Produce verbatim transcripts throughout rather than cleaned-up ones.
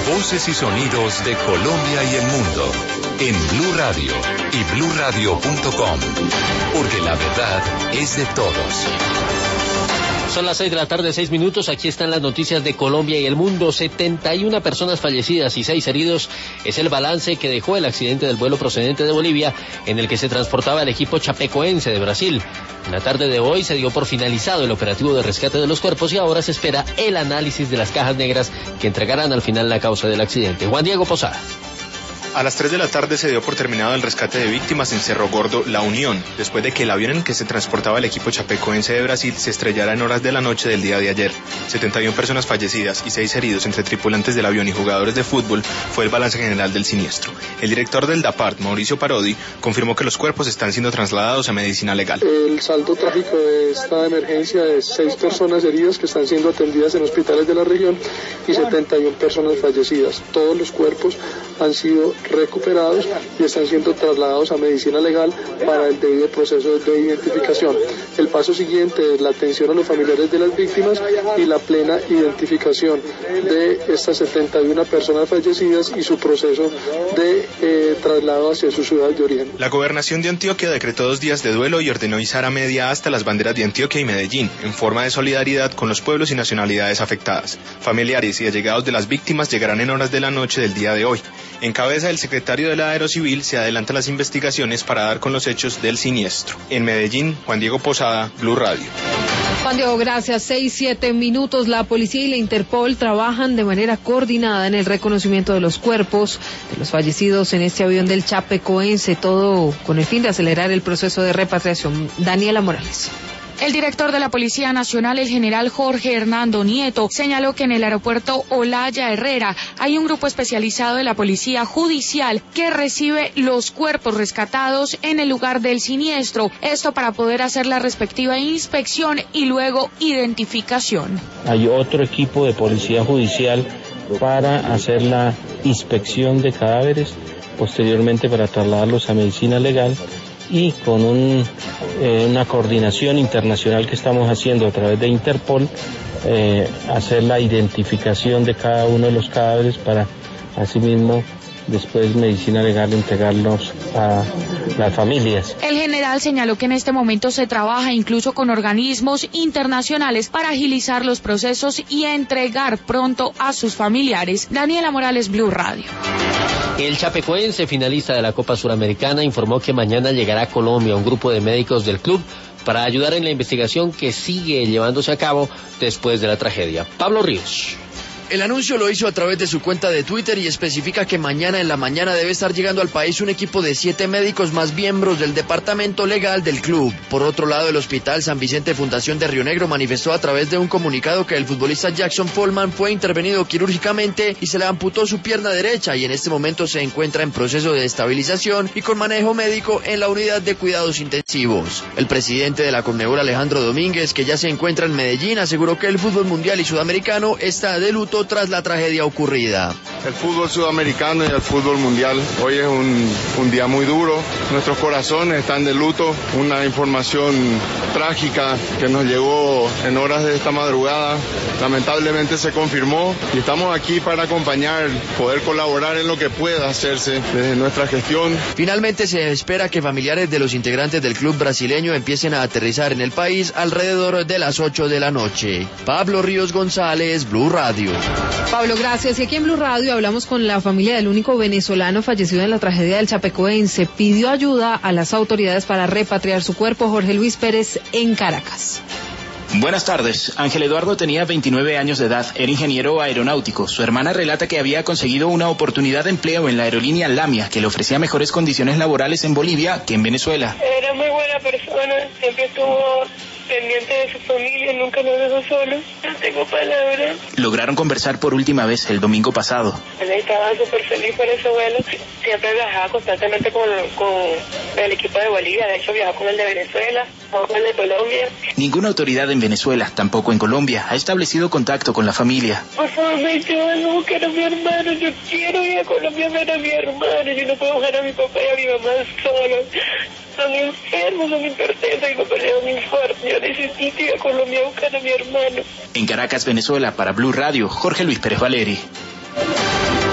Voces y sonidos de Colombia y el mundo en Blue Radio y blue radio punto com, porque la verdad es de todos. Son las seis de la tarde, seis minutos. Aquí están las noticias de Colombia y el mundo. setenta y una personas fallecidas y seis heridos es el balance que dejó el accidente del vuelo procedente de Bolivia en el que se transportaba el equipo chapecoense de Brasil. En la tarde de hoy se dio por finalizado el operativo de rescate de los cuerpos y ahora se espera el análisis de las cajas negras que entregarán al final la causa del accidente. Juan Diego Posada. A las tres de la tarde se dio por terminado el rescate de víctimas en Cerro Gordo, La Unión, después de que el avión en el que se transportaba el equipo chapecoense de Brasil se estrellara en horas de la noche del día de ayer. setenta y una personas fallecidas y seis heridos entre tripulantes del avión y jugadores de fútbol fue el balance general del siniestro. El director del DAPART, Mauricio Parodi, confirmó que los cuerpos están siendo trasladados a medicina legal. El saldo trágico de esta emergencia es seis personas heridas que están siendo atendidas en hospitales de la región y setenta y una personas fallecidas. Todos los cuerpos han sido recuperados y están siendo trasladados a medicina legal para el debido proceso de identificación. El paso siguiente es la atención a los familiares de las víctimas y la plena identificación de estas setenta y una personas fallecidas y su proceso de eh, traslado hacia su ciudad de origen. La gobernación de Antioquia decretó dos días de duelo y ordenó izar a media asta las banderas de Antioquia y Medellín, en forma de solidaridad con los pueblos y nacionalidades afectadas. Familiares y allegados de las víctimas llegarán en horas de la noche del día de hoy. En cabeza del secretario de la Aerocivil se adelantan las investigaciones para dar con los hechos del siniestro. En Medellín, Juan Diego Posada, Blue Radio. Juan Diego, gracias. Seis, siete minutos. La policía y la Interpol trabajan de manera coordinada en el reconocimiento de los cuerpos de los fallecidos en este avión del chapecoense, todo con el fin de acelerar el proceso de repatriación. Daniela Morales. El director de la Policía Nacional, el general Jorge Hernando Nieto, señaló que en el aeropuerto Olaya Herrera hay un grupo especializado de la Policía Judicial que recibe los cuerpos rescatados en el lugar del siniestro, esto para poder hacer la respectiva inspección y luego identificación. Hay otro equipo de Policía Judicial para hacer la inspección de cadáveres, posteriormente para trasladarlos a medicina legal, y con un, eh, una coordinación internacional que estamos haciendo a través de Interpol, eh, hacer la identificación de cada uno de los cadáveres para asimismo después medicina legal entregarlos a las familias. El general señaló que en este momento se trabaja incluso con organismos internacionales para agilizar los procesos y entregar pronto a sus familiares. Daniela Morales, Blue Radio. El chapecoense finalista de la Copa Suramericana informó que mañana llegará a Colombia un grupo de médicos del club para ayudar en la investigación que sigue llevándose a cabo después de la tragedia. Pablo Ríos. El anuncio lo hizo a través de su cuenta de Twitter y especifica que mañana en la mañana debe estar llegando al país un equipo de siete médicos más miembros del departamento legal del club. Por otro lado, el Hospital San Vicente Fundación de Río Negro manifestó a través de un comunicado que el futbolista Jackson Follman fue intervenido quirúrgicamente y se le amputó su pierna derecha y en este momento se encuentra en proceso de estabilización y con manejo médico en la unidad de cuidados intensivos. El presidente de la Conmebol, Alejandro Domínguez, que ya se encuentra en Medellín, aseguró que el fútbol mundial y sudamericano está de luto tras la tragedia ocurrida. El fútbol sudamericano y el fútbol mundial, hoy es un, un día muy duro, nuestros corazones están de luto, una información trágica que nos llegó en horas de esta madrugada, lamentablemente se confirmó y estamos aquí para acompañar, poder colaborar en lo que pueda hacerse desde nuestra gestión. Finalmente se espera que familiares de los integrantes del club brasileño empiecen a aterrizar en el país alrededor de las ocho de la noche. Pablo Ríos González, Blue Radio. Pablo, gracias. Y aquí en Blue Radio hablamos con la familia del único venezolano fallecido en la tragedia del chapecoense. Pidió ayuda a las autoridades para repatriar su cuerpo. Jorge Luis Pérez en Caracas. Buenas tardes. Ángel Eduardo tenía veintinueve años de edad, era ingeniero aeronáutico. Su hermana relata que había conseguido una oportunidad de empleo en la aerolínea Lamia, que le ofrecía mejores condiciones laborales en Bolivia que en Venezuela. Era muy buena persona, siempre estuvo pendiente de su familia, nunca nos dejó solos. No tengo palabras. Lograron conversar por última vez el domingo pasado. Él estaba súper feliz por ese vuelo. Siempre viajaba constantemente con, con el equipo de Bolivia. De hecho, viajaba con el de Venezuela, con el de Colombia. Ninguna autoridad en Venezuela, tampoco en Colombia, ha establecido contacto con la familia. Por favor, me llevan a buscar a mi hermano. Yo quiero ir a Colombia a ver a mi hermano. Yo no puedo dejar a mi papá y a mi mamá solos. Son enfermos, son hipertensos y me pelean un infarto. Yo necesito ir a Colombia a buscar a mi hermano. En Caracas, Venezuela, para Blue Radio, Jorge Luis Pérez Valeri.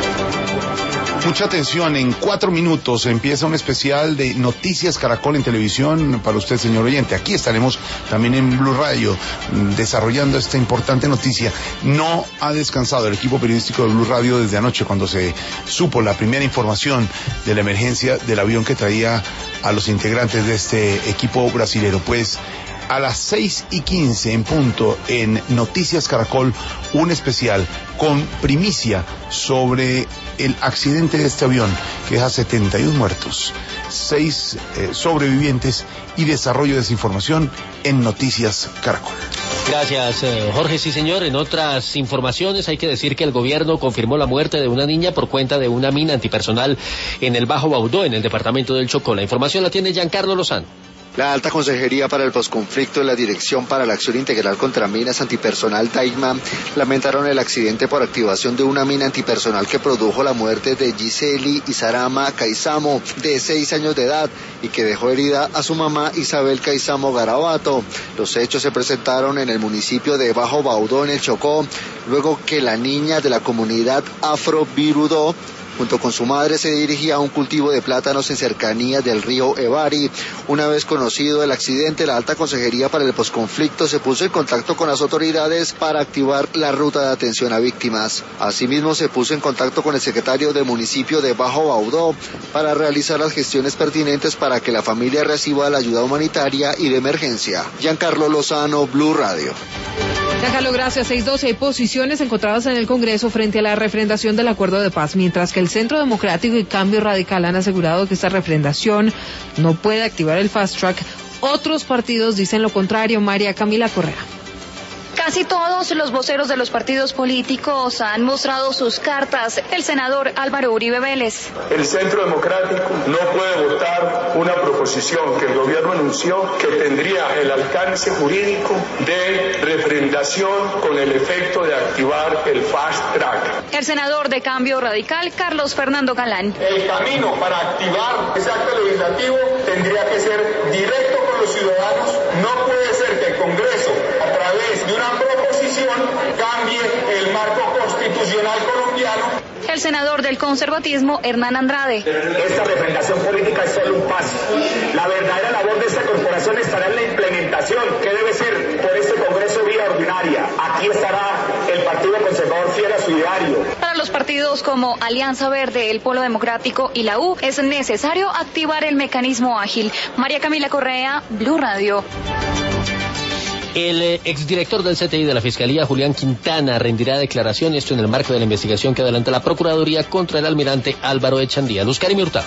Mucha atención, en cuatro minutos empieza un especial de Noticias Caracol en televisión para usted, señor oyente. Aquí estaremos también en Blue Radio desarrollando esta importante noticia. No ha descansado el equipo periodístico de Blue Radio desde anoche cuando se supo la primera información de la emergencia del avión que traía a los integrantes de este equipo brasilero. Pues a las seis y quince en punto en Noticias Caracol, un especial con primicia sobre el accidente de este avión que deja setenta y uno muertos, seis eh, sobrevivientes y desarrollo de esa información en Noticias Caracol. Gracias, eh, Jorge. Sí, señor. En otras informaciones hay que decir que el gobierno confirmó la muerte de una niña por cuenta de una mina antipersonal en el Bajo Baudó, en el departamento del Chocó. La información la tiene Giancarlo Lozano. La Alta Consejería para el Posconflicto y la Dirección para la Acción Integral contra Minas Antipersonal DAICMA lamentaron el accidente por activación de una mina antipersonal que produjo la muerte de Giseli Isarama Caizamo, de seis años de edad, y que dejó herida a su mamá Isabel Caizamo Garabato. Los hechos se presentaron en el municipio de Bajo Baudó, en el Chocó, luego que la niña de la comunidad Afro Birudó junto con su madre se dirigía a un cultivo de plátanos en cercanías del río Evari. Una vez conocido el accidente, la Alta Consejería para el Posconflicto se puso en contacto con las autoridades para activar la ruta de atención a víctimas. Asimismo, se puso en contacto con el secretario del municipio de Bajo Baudó para realizar las gestiones pertinentes para que la familia reciba la ayuda humanitaria y de emergencia. Giancarlo Lozano, Blue Radio. Giancarlo, gracias. seis doce. Hay posiciones encontradas en el Congreso frente a la refrendación del acuerdo de paz, mientras que el Centro Democrático y Cambio Radical han asegurado que esta refrendación no puede activar el fast track. Otros partidos dicen lo contrario. María Camila Correa. Casi todos los voceros de los partidos políticos han mostrado sus cartas. El senador Álvaro Uribe Vélez. El Centro Democrático no puede votar una proposición que el gobierno anunció que tendría el alcance jurídico de refrendación con el efecto de activar el fast track. El senador de Cambio Radical, Carlos Fernando Galán. El camino para activar ese acto legislativo tendría que ser directo con los ciudadanos. No puede ser que el Congreso, a través de una proposición, cambie el marco constitucional colombiano. El senador del conservatismo, Hernán Andrade. Esta refrendación política es solo un paso. La verdadera labor de esta corporación estará en la implementación, que debe ser por este Congreso vía ordinaria. Aquí estará el Partido Conservador fiel a su ideario. Para los partidos como Alianza Verde, el Polo Democrático y la U, es necesario activar el mecanismo ágil. María Camila Correa, Blue Radio. El eh, exdirector del C T I de la Fiscalía, Julián Quintana, rendirá declaración, esto en el marco de la investigación que adelanta la Procuraduría contra el almirante Álvaro Echandía. Luz Karim Hurtado.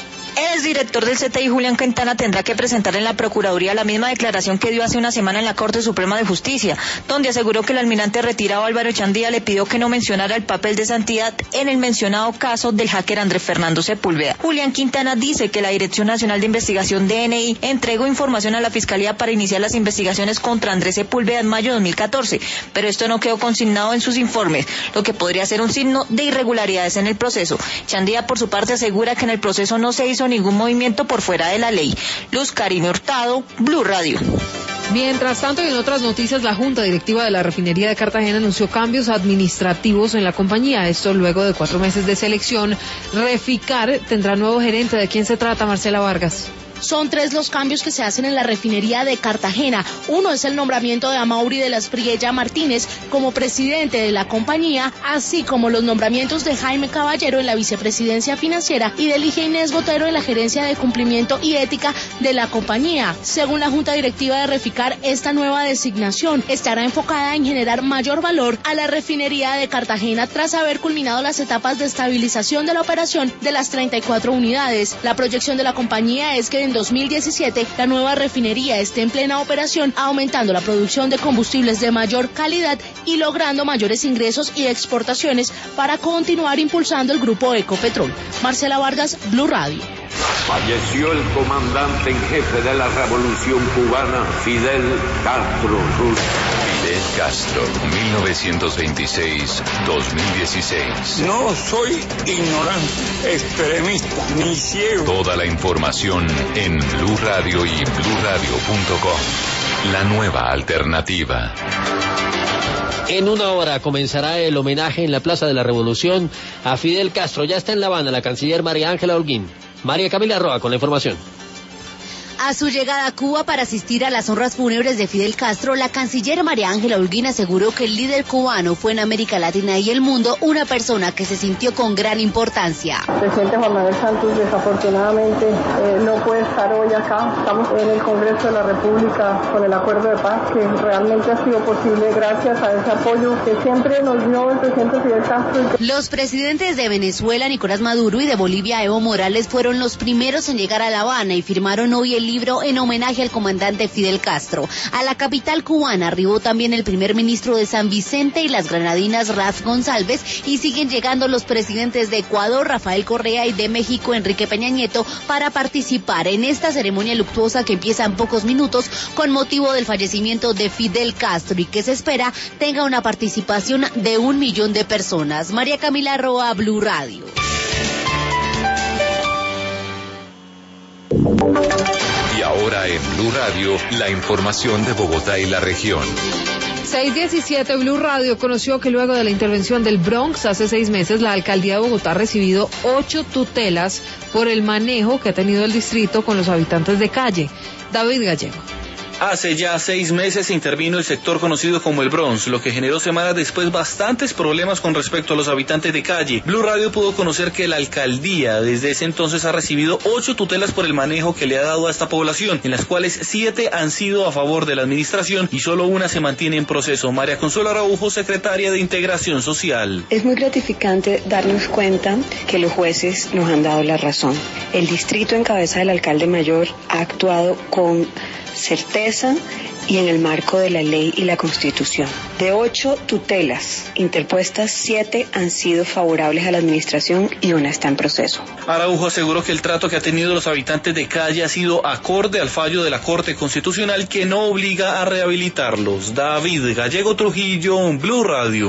El exdirector del C T I, Julián Quintana, tendrá que presentar en la Procuraduría la misma declaración que dio hace una semana en la Corte Suprema de Justicia, donde aseguró que el almirante retirado Álvaro Echandía le pidió que no mencionara el papel de Santidad en el mencionado caso del hacker Andrés Fernando Sepúlveda. Julián Quintana dice que la Dirección Nacional de Investigación D N I entregó información a la Fiscalía para iniciar las investigaciones contra Andrés Sepúlveda en mayo de dos mil catorce, pero esto no quedó consignado en sus informes, lo que podría ser un signo de irregularidades en el proceso. Echandía, por su parte, asegura que en el proceso no se hizo ningún movimiento por fuera de la ley. Luz Karim Hurtado, Blue Radio. Mientras tanto, y en otras noticias, la Junta Directiva de la Refinería de Cartagena anunció cambios administrativos en la compañía. Esto luego de cuatro meses de selección. Reficar tendrá nuevo gerente. ¿De quién se trata, Marcela Vargas? Son tres los cambios que se hacen en la refinería de Cartagena. Uno es el nombramiento de Amaury de las Priella Martínez como presidente de la compañía, así como los nombramientos de Jaime Caballero en la vicepresidencia financiera y de Ligia Inés Botero en la gerencia de cumplimiento y ética de la compañía. Según la Junta Directiva de Reficar, esta nueva designación estará enfocada en generar mayor valor a la refinería de Cartagena tras haber culminado las etapas de estabilización de la operación de las treinta y cuatro unidades. La proyección de la compañía es que en dos mil diecisiete la nueva refinería esté en plena operación, aumentando la producción de combustibles de mayor calidad y logrando mayores ingresos y exportaciones para continuar impulsando el grupo Ecopetrol. Marcela Vargas, Blue Radio. Falleció el comandante en jefe de la Revolución Cubana, Fidel Castro Ruz. Fidel Castro, mil novecientos veintiséis a dos mil dieciséis. No soy ignorante, extremista, ni ciego. Toda la información en Blue Radio y blue radio punto com. La nueva alternativa. En una hora comenzará el homenaje en la Plaza de la Revolución a Fidel Castro. Ya está en La Habana la canciller María Ángela Holguín. María Camila Roa con la información. A su llegada a Cuba para asistir a las honras fúnebres de Fidel Castro, la canciller María Ángela Holguín aseguró que el líder cubano fue en América Latina y el mundo una persona que se sintió con gran importancia. El presidente Juan Manuel Santos desafortunadamente eh, no puede estar hoy acá. Estamos en el Congreso de la República con el acuerdo de paz que realmente ha sido posible gracias a ese apoyo que siempre nos dio el presidente Fidel Castro. Los presidentes de Venezuela, Nicolás Maduro, y de Bolivia, Evo Morales, fueron los primeros en llegar a La Habana y firmaron hoy el libro en homenaje al comandante Fidel Castro. A la capital cubana arribó también el primer ministro de San Vicente y las Granadinas, Raz González, y siguen llegando los presidentes de Ecuador, Rafael Correa, y de México, Enrique Peña Nieto, para participar en esta ceremonia luctuosa que empieza en pocos minutos con motivo del fallecimiento de Fidel Castro y que se espera tenga una participación de un millón de personas. María Camila Roa, Blue Radio. Y ahora en Blue Radio, la información de Bogotá y la región. seis diecisiete, Blue Radio conoció que luego de la intervención del Bronx hace seis meses, la alcaldía de Bogotá ha recibido ocho tutelas por el manejo que ha tenido el distrito con los habitantes de calle. David Gallego. Hace ya seis meses intervino el sector conocido como el Bronx, lo que generó semanas después bastantes problemas con respecto a los habitantes de calle. Blue Radio pudo conocer que la alcaldía desde ese entonces ha recibido ocho tutelas por el manejo que le ha dado a esta población, en las cuales siete han sido a favor de la administración y solo una se mantiene en proceso. María Consuelo Araujo, secretaria de Integración Social. Es muy gratificante darnos cuenta que los jueces nos han dado la razón. El distrito en cabeza del alcalde mayor ha actuado con certeza y en el marco de la ley y la Constitución. De ocho tutelas interpuestas, siete han sido favorables a la administración y una está en proceso. Araujo aseguró que el trato que ha tenido los habitantes de calle ha sido acorde al fallo de la Corte Constitucional que no obliga a rehabilitarlos. David Gallego Trujillo, Blue Radio.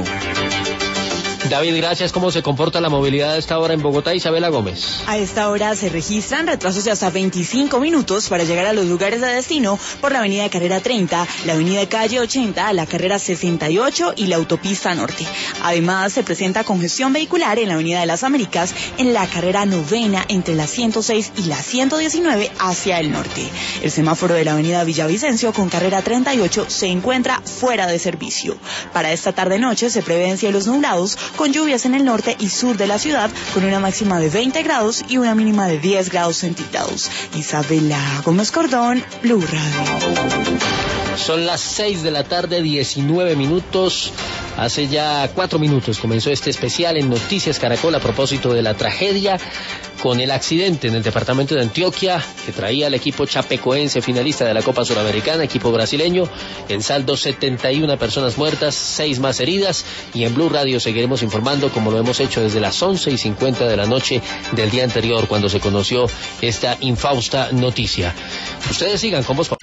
David, gracias. ¿Cómo se comporta la movilidad a esta hora en Bogotá? Isabela Gómez. A esta hora se registran retrasos de hasta veinticinco minutos para llegar a los lugares de destino por la avenida Carrera treinta, la avenida Calle ochenta, la carrera sesenta y ocho y la autopista norte. Además, se presenta congestión vehicular en la avenida de las Américas, en la carrera novena entre la ciento seis y la ciento diecinueve hacia el norte. El semáforo de la avenida Villavicencio con carrera treinta y ocho se encuentra fuera de servicio. Para esta tarde-noche se prevén cielos nublados con lluvias en el norte y sur de la ciudad, con una máxima de veinte grados y una mínima de diez grados centígrados. Isabela Gómez Cordón, Blue Radio. Son las seis de la tarde, diecinueve minutos. Hace ya cuatro minutos comenzó este especial en Noticias Caracol a propósito de la tragedia con el accidente en el departamento de Antioquia que traía al equipo chapecoense finalista de la Copa Suramericana, equipo brasileño. En saldo, setenta y una personas muertas, seis más heridas, y en Blue Radio seguiremos informando como lo hemos hecho desde las once y cincuenta de la noche del día anterior cuando se conoció esta infausta noticia. Ustedes sigan con Voz Populi.